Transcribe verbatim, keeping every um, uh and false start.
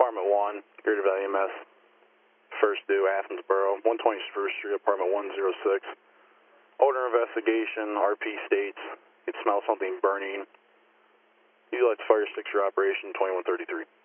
Apartment one, Greater Valley E M S, first due, Athensboro, one twenty Spruce Street, Apartment one oh six. Order investigation, R P states, you smell something burning. Utilize fire extinguisher operation twenty-one thirty-three.